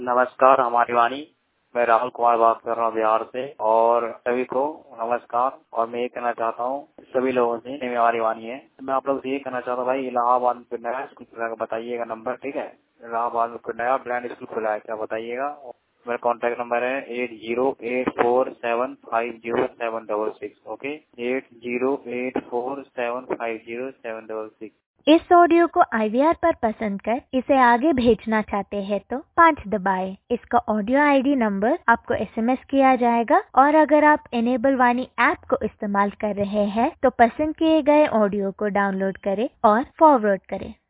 नमस्कार हमारी वाणी। मैं राहुल कुमार बात कर रहा हूँ बिहार से और सभी को नमस्कार। और मैं ये कहना चाहता हूँ सभी लोगों से, हमारी वाणी है, मैं आप लोग से ये कहना चाहता हूँ भाई, इलाहाबाद में नया स्कूल खुला है, बताइएगा नंबर, ठीक है। इलाहाबाद में नया ब्रांड स्कूल खुला है, क्या बताइएगा। मेरा कॉन्टैक्ट नंबर है 8084750766। ओके, 8084750766। इस ऑडियो को IVR पर पसंद कर इसे आगे भेजना चाहते हैं तो 5 दबाएं। इसका ऑडियो ID नंबर आपको SMS किया जाएगा और अगर आप इनेबल वाणी ऐप को इस्तेमाल कर रहे हैं तो पसंद किए गए ऑडियो को डाउनलोड करें और फॉरवर्ड करें।